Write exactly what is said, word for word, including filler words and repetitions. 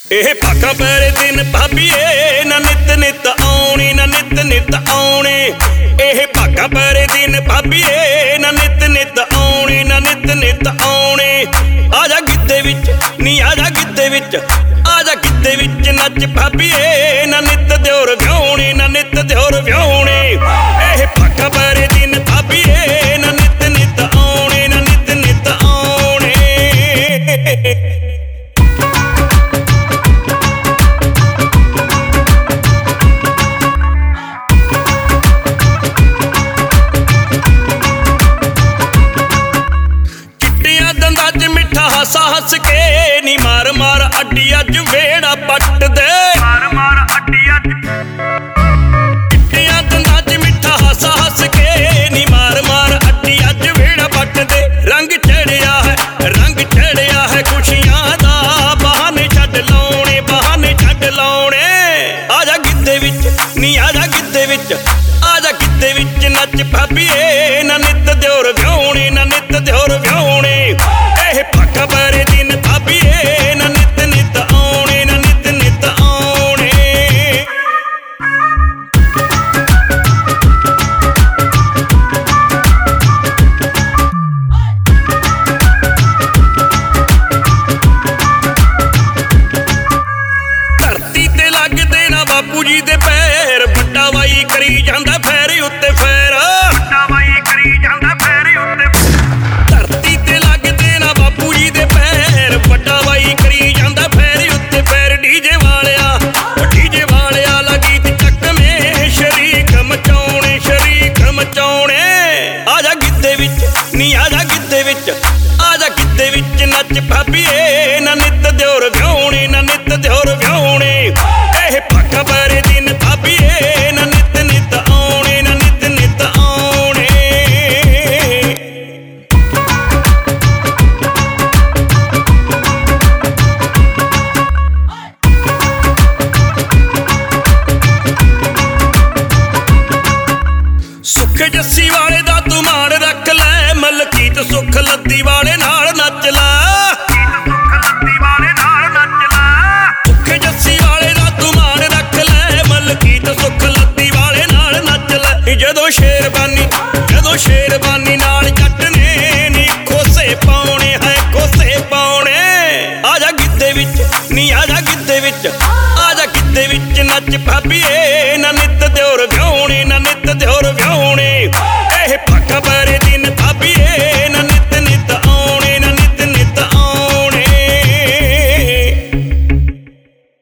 ਇਹ ਭਾਗਾਂ ਪੈਰੇ ਦਿਨ ਭਾਬੀਏ ਨਾ ਨਿਤ ਨਿਤ ਆਉਣੀ ਨਾ ਨਿਤ ਨਿਤ ਆਉਣੇ। ਇਹ ਭਾਗਾਂ ਪੈਰੇ ਦਿਨ ਭਾਬੀਏ ਨਾ ਨਿਤ ਨਿਤ ਆਉਣੀ ਨਾ ਨਿਤ ਨਿਤ ਆਉਣੇ। ਆਜਾ ਗਿੱਧੇ ਵਿੱਚ ਨੀ ਆਜਾ ਗਿੱਧੇ ਵਿੱਚ ਆਜਾ ਗਿੱਧੇ ਵਿੱਚ ਨੱਚ ਭਾਬੀਏ ਨਾ ਨਿਤ ਦਿਓਰ ਵਿਆਹੁਣੇ ਨਾ ਨਿਤ ਦਿਓਰ ਵਿਆਹੁਣੇ। ਇਹ ਭਾਗਾਂ ਪੈਰੇ ਦਿਨ ਭਾਬੀਏ ਨਾ ਨਿਤ ਨਿਤ ਆਉਣੇ ਨਾ ਨਿਤ ਨਿਤ ਆਉਣੇ। ਦੰਦਾਂ ਚ ਮਿੱਠਾ ਹਾਸਾ ਹੱਸ ਕੇ ਨੀ ਮਾਰ ਮਾਰ ਅੱਡੀ ਅੱਜ ਵੇੜਾ ਪੱਟ ਦੇ। ਮਾਰ ਮਾਰ ਅੱਡੀ ਅੱਜ ਚਿੱਟੀਆਂ ਦੰਦਾਂ ਚ ਮਿੱਠਾ ਹਾਸਾ ਹੱਸ ਕੇ ਨੀ ਮਾਰ ਮਾਰ ਅੱਡੀ ਅੱਜ ਵੇੜਾ ਪੱਟ ਦੇ। ਰੰਗ ਚੜਿਆ ਹੈ ਰੰਗ ਚੜਿਆ ਹੈ ਖੁਸ਼ੀਆਂ ਦਾ ਬਹਾਨੇ ਛੱਡ ਲਾਉਣੇ ਬਹਾਨੇ ਛੱਡ ਲਾਉਣੇ। ਆਜਾ ਗਿੱਧੇ ਵਿੱਚ ਨੀ ਆਜਾ ਗਿੱਧੇ ਵਿੱਚ ਆਜਾ ਗਿੱਧੇ ਵਿੱਚ ਨੱਚ ਭਾਬੀਏ ਨਾ ਨਿੱਤ ਦਿਓਰ ਵਿਆਹੁਣੇ ਨਾ ਨਿੱਤ ਦਿਓਰ ਵਿਆਹੁਣੇ। ਇਹ ਭਾਗਾਂ ਪੈਰੇ ਦਿਨ ਭਾਬੀਏ ਨਾ ਨਿੱਤ ਨਿੱਤ ਆਉਣੇ ਨਾ ਨਿੱਤ ਨਿੱਤ ਆਉਣੇ। ਧਰਤੀ ਤੇ ਲੱਗਦੇ ਨਾ ਬਾਪੂ ਜੀ ਦੇ ਪੈਰ ਵੱਡਾ ਬਾਈ ਕਰੀ ਜਾਂਦਾ ਫੇਰ ਉੱਤੇ ਫੇਰ। ਵੱਡਾ ਬਾਈ ਕਰੀ ਜਾਂਦਾ ਫੇਰ ਉੱਤੇ ਧਰਤੀ ਤੇ ਲੱਗਦੇ ਨਾ ਬਾਪੂ ਜੀ ਦੇ ਪੈਰ ਵੱਡਾ ਬਾਈ ਕਰੀ ਜਾਂਦਾ ਫੇਰ ਉੱਤੇ ਫੇਰ। ਡੀਜੇ ਵਾਲਿਆ ਡੀਜੇ ਵਾਲਿਆ ਲੱਗੀ ਤੇ ਚੱਕਵੇਂ ਸ਼ਰੀਕ ਮਚਾਉਣੇ ਸ਼ਰੀਕ ਮਚਾਉਣੇ। ਆਜਾ ਗਿੱਧੇ ਵਿੱਚ ਨੀ ਆਜਾ ਗਿੱਧੇ ਵਿੱਚ ਆਜਾ ਗਿੱਧੇ ਵਿੱਚ ਨੱਚ ਭਾਬੀਏ ਨਾ ਨਿੱਤ ਦਿਓਰ ਵਿਆਹੁਣੇ ਨਾ ਨਿੱਤ ਦਿਓਰ ਵਿਆਹੁਣੇ। ਇਹ ਭਾਗਾਂ ਪੈਰੇ ਦਿਨ ਭਾਬੀਏ ਨਾ ਨਿੱਤ ਨਿੱਤ ਆਉਣੇ ਨਾ ਨਿੱਤ ਨਿੱਤ ਆਉਣੇ। ਸੁੱਖ ਜੱਸੀ ਵਾਲੇ ਦਾ ਤੂੰ ਮਾਣ ਰੱਖ ਲੈ ਮਲਕੀਤ ਸੁੱਖ ਲੱਦੀ ਵਾਲੇ ਨਾਲ ਨੱਚ ਲੈ। ਸੁੱਖ ਲੱਦੀ ਵਾਲੇ ਨਾਲ ਨੱਚ ਲੈ ਸੁੱਖ ਜੱਸੀ ਵਾਲੇ ਦਾ ਤੂੰ ਮਾਣ ਰੱਖ ਲੈ ਮਲਕੀਤ ਸੁੱਖ ਲੱਦੀ ਵਾਲੇ ਨਾਲ ਨੱਚ ਲੈ। ਜਦੋਂ ਸ਼ੇਰਬਾਨੀ ਜਦੋਂ ਸ਼ੇਰਬਾਨੀ ਨਾਲ ਜੱਟ ਨੇ ਨੀ ਖੋਸੇ ਪਾਉਣੇ ਹੈ ਖੋਸੇ ਪਾਉਣੇ। ਆਜਾ ਗਿੱਧੇ ਵਿੱਚ ਨੀ ਆਜਾ ਗਿੱਧੇ ਵਿੱਚ ਆਜਾ ਗਿੱਧੇ ਵਿੱਚ ਨੱਚ ਭਾਬੀਏ ਨਾ ਨਿੱਤ